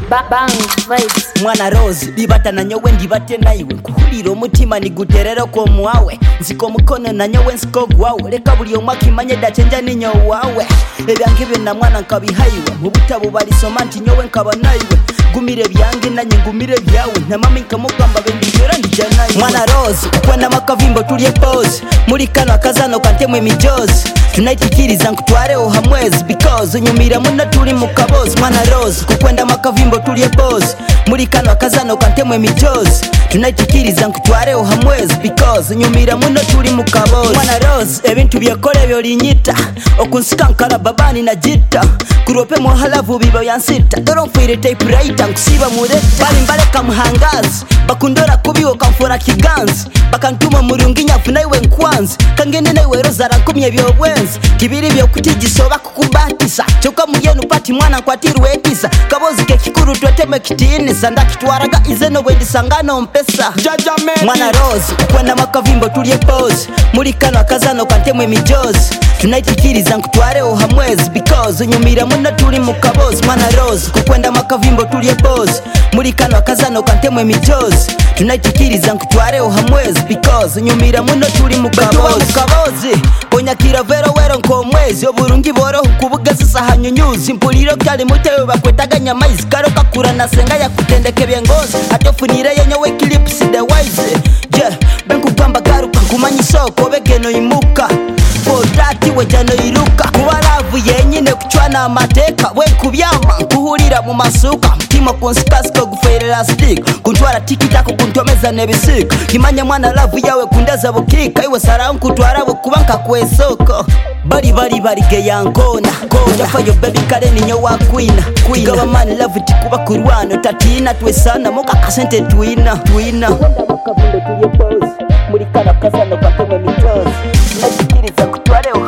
Bang vibes. Mwana Rose libata na nyowe ndibate naiwe nkuhulira omutima niguterero ko mwawe nziko mukono na nyowe nsiko gwawe leka buli omwaka imanye dacenja ninyo wawe ebyange bina mwana nkabihayiwe mu butabo balisoma nti nyowe nkaba naiwe gumire byange nanye ngumire byawe na mama nkamugamba bendijora ndijanaye Mwana Rose kwenda makavimbo tulie pose muri kano akazano kantemwe mijozi tunaitikiriza nkutwareho hamwezi because unyumira muno turi mu kabozi Mwana Rose kukwenda makavimbo tulie pose muri kano akazano kantemwe mijozi tunaitikiriza nkutwareho hamwezi because unyumira muno turi mu kabozi Mwana Rose ebintu byekole byolinyita okunsika nkala babani na jita kurope mu halavu bibo yansita doro mfire typewriter nkusiba mure bali mbaleka muhangazi bakundora kubiwo kamfora kiganzi bakantuma murungi nyafu naiwe nkwanzi kangene naiwe rozara kumye byobwenzi kibiri byo kutigisoba kukubatisa choka muyenu pati mwana kwatiru etisa kabozi ke kikuru tweteme kitini sanda kitwaraga izeno bwendisangano mpesa Mwana Rose kwenda makavimbo tulie pose muri kano akazano kantemwe mijozi tunaitikiriza nkutwareho hamwezi because unyumira muno turi mu kabozi Mwana Rose kukwenda makavimbo tulie pose muri kano akazano kantemwe mijozi tunaitikiriza nkutwareho hamwezi because unyumira muno turi mu kabozi bonyakira vero wero nkomwezi oburungi boro kubugazisa hanyunyuzi mpuliro kyali mutewe bakwetaganya maizi karo kakura nasenga yakutendeke byengozi atofunire yenyowe clips the wise benkugamba garuka nkumanya isoko begeno imuka Kodati wejano iruka kuwalavu yenyine kuchwana amateka we kubyama kuhurira mu masuka mtima konsikasiko guferera stick kuntwara tikitako kuntomeza nebisika kimanya mwana lavu yawe kundaza bukika iwe sara nkutwara bukubanka kwesoko bari geyankona jafayo baby kare ninyo wakwina gaba man love tikuba kurwano tatina twesana moka kasente twina bakavundo tuye pose muri kana kazano bakome mijozi natikiriza kutwareho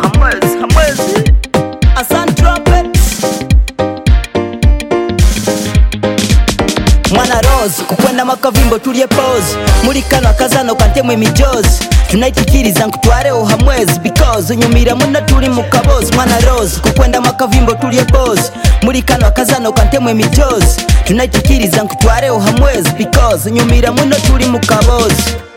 hamwezi Asan Trumpets Mwana Rose kukwenda makavimbo tulie pose muri kano akazano kantemwe mijozi tunaitikiriza nkutwareho hamwezi because unyumira muno turi mu kabozi Mwana Rose kukwenda makavimbo tulie pose muri kano akazano kantemwe mijozi tunaitikiriza nkutwareho hamwezi because unyumira muno turi mu kabozi